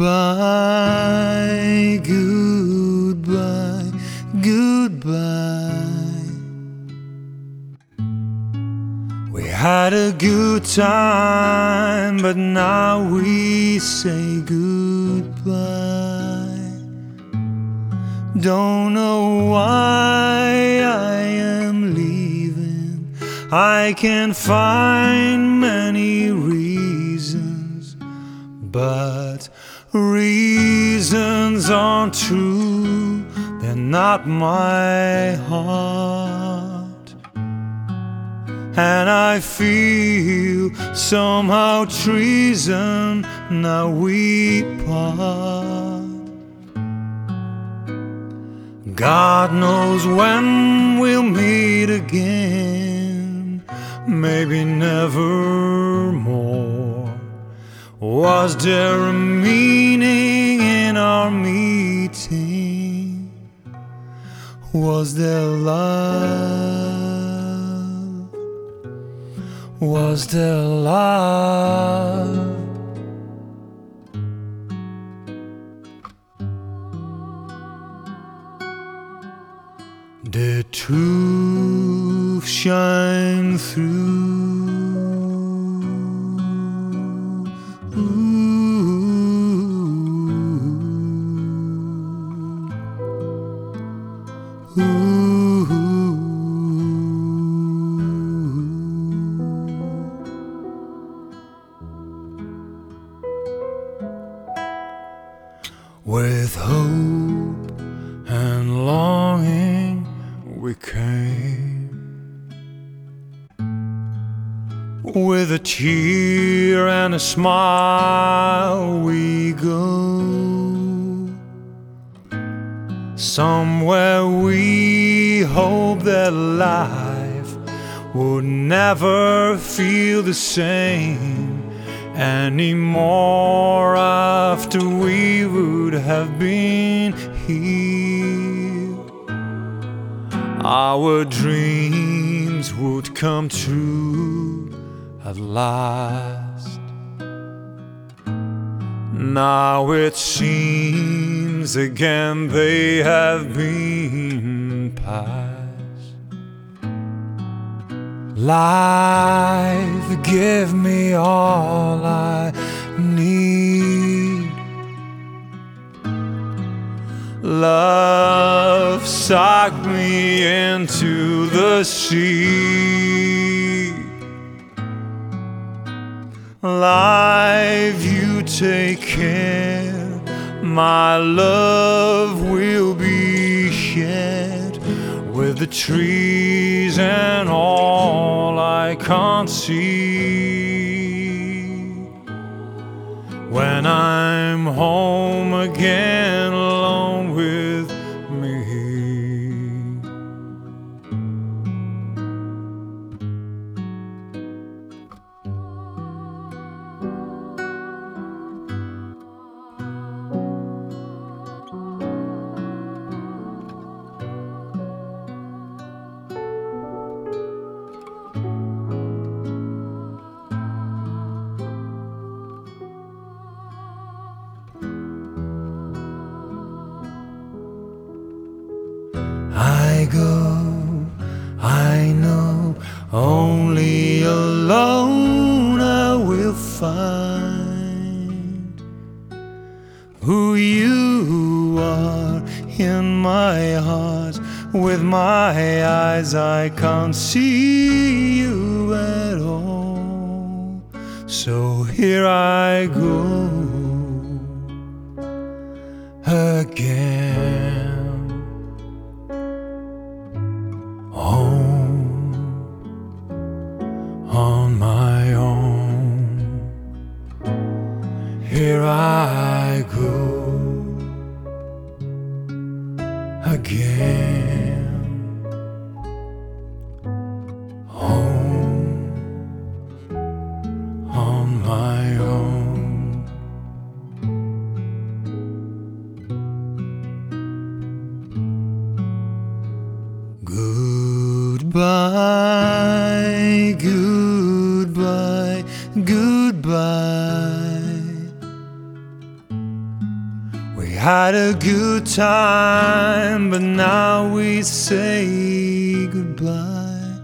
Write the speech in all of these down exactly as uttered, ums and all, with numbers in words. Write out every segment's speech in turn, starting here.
Goodbye, goodbye, goodbye. We had a good time, but now we say goodbye. Don't know why I am leaving. I can find many reasons, but reasons aren't true. They're not my heart. And I feel somehow treason. Now we part. God knows when we'll meet again. Maybe never more. Was there a meaning in our meeting? Was there love? Was there love? Did truth shine through? Ooh. With hope and longing we came, with a tear and a smile we go. Somewhere we hope that life would never feel the same anymore after we would have been here. Our dreams would come true at last. Now it seems again they have been past. Life, give me all I need. Love, suck me into the sea. Life, you take care. My love will be shared with the trees and all I can't see. When I'm home again alone with me. I go, I know, only alone I will find who you are in my heart. With my eyes I can't see you at all. So here I go again. Home on my own. Here I go again. Home on my own. Goodbye, goodbye, goodbye. had a good time, but now we say goodbye.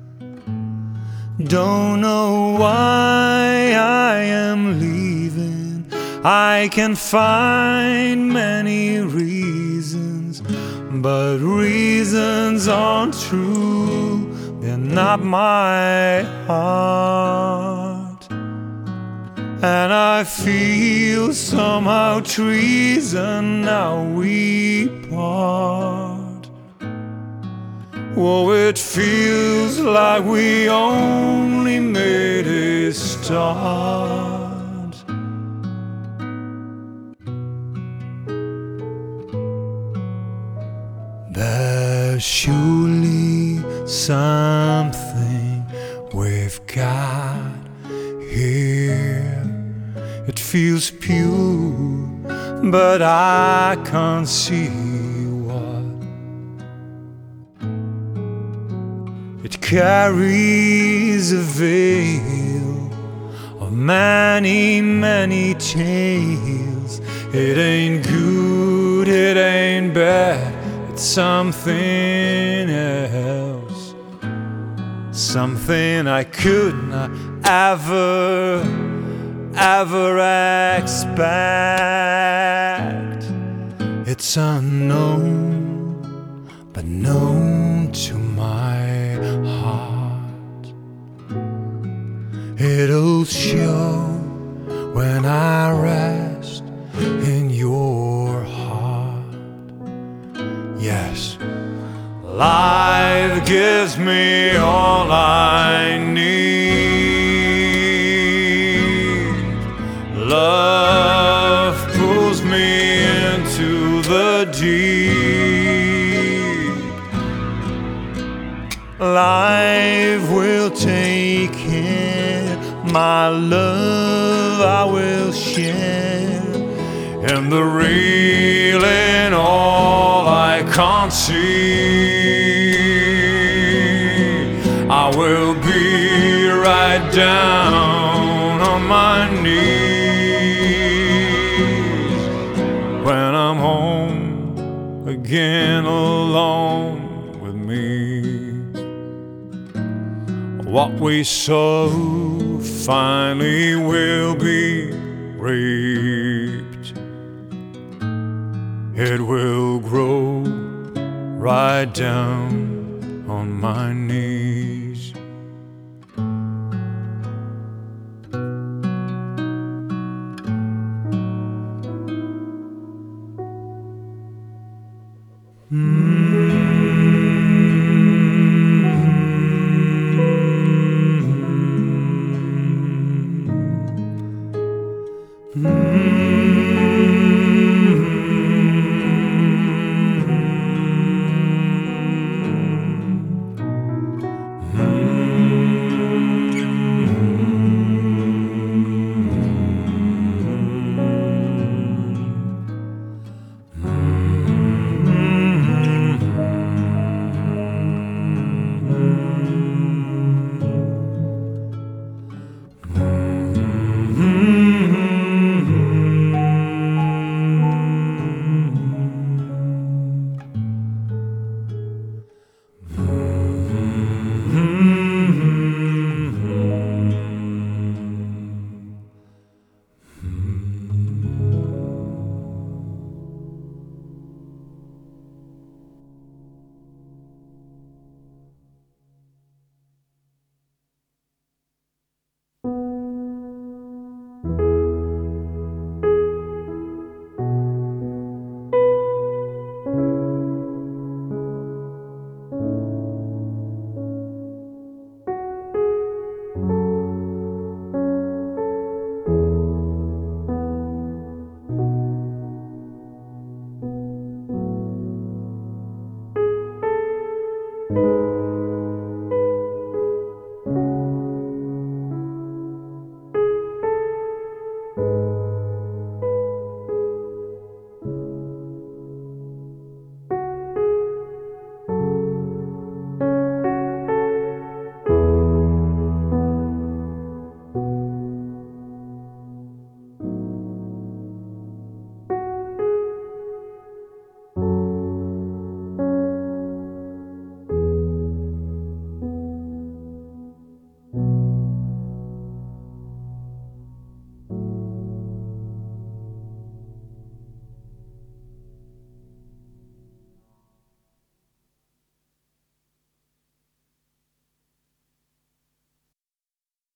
Don't know why I am leaving. I can find many reasons, but reasons aren't true. They're not my heart. And I feel somehow treason now we part. Oh, it feels like we only made a start. There's surely something we've got here. It feels pure, but I can't see what. It carries a veil of many, many tales. It ain't good, it ain't bad, it's something else. Something I could not ever, ever expect. It's unknown, but known to my heart. It'll show when I rest in your heart. Yes, life gives me all I need. Love pulls me into the deep. Life will take care, my love I will share. And the real and all I can't see, I will be right down on my knees when I'm home again alone with me. What we sow finally will be reaped. It will grow right down on my knees. you